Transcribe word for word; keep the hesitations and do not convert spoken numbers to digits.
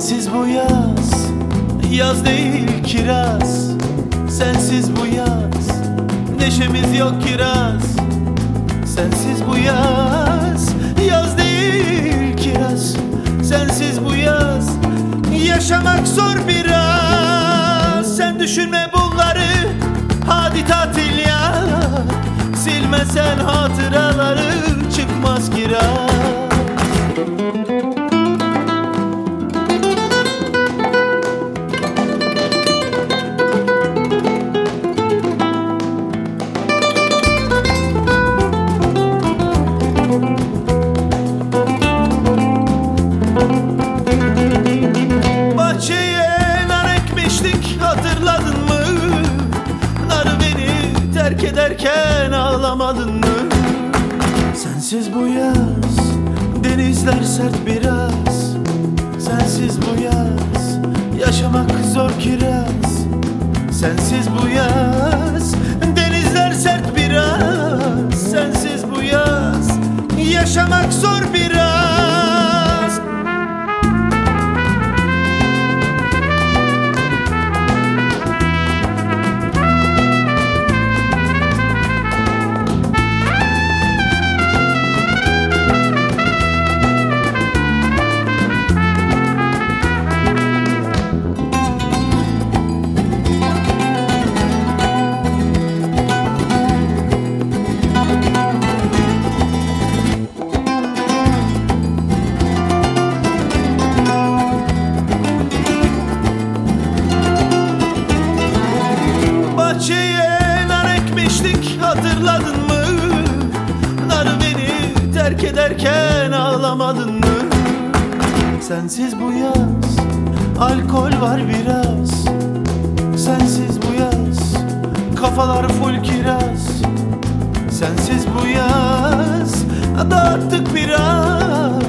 Sensiz bu yaz, yaz değil kiraz. Sensiz bu yaz, neşemiz yok kiraz. Sensiz bu yaz, yaz değil kiraz. Sensiz bu yaz, yaşamak zor biraz. Sen düşünme bunları, hadi tatil ya. Silmesen hatıraları çıkmaz kiraz. Bahçeye nar ekmiştik, hatırladın mı? Nar beni terk ederken ağlamadın mı? Sensiz bu yaz, denizler sert biraz. Sensiz bu yaz, yaşamak zor kiraz. Sensiz bu yaz, denizler sert biraz. Sensiz bu yaz, yaşamak zor biraz. Bahçeye nar ekmiştik, hatırladın mı? Nar beni terk ederken ağlamadın mı? Sensiz bu yaz, alkol var biraz. Sensiz bu yaz, kafalar full kiraz. Sensiz bu yaz, dağıttık biraz.